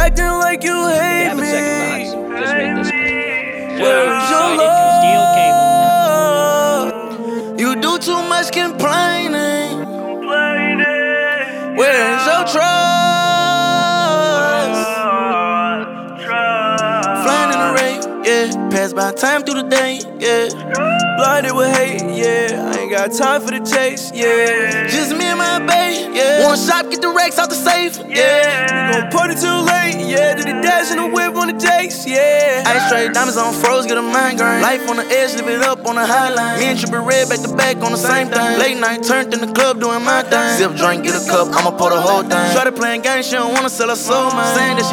acting like you hate me. Just read this. Where's your Steel love? You do too much complaining. Where's your trust? Flying in the rain, yeah. Pass by time through the day, yeah. Blinded with hate, yeah. I ain't got time for the chase, yeah. Just me and my babe, yeah. One shot, get the racks out the safe, yeah. We gon' put it too late, yeah. Do the dash in the whip on the jakes, yeah. Ice straight diamonds on froze, get a migraine. Life on the edge, live it up on the highline. Me and Trippie Redd back to back on the same thing. Late night turned in the club doing my thing. Sip, drink, get a cup, I'ma pour the whole thing. Started playing games, she don't wanna sell her soul, man. Saying that she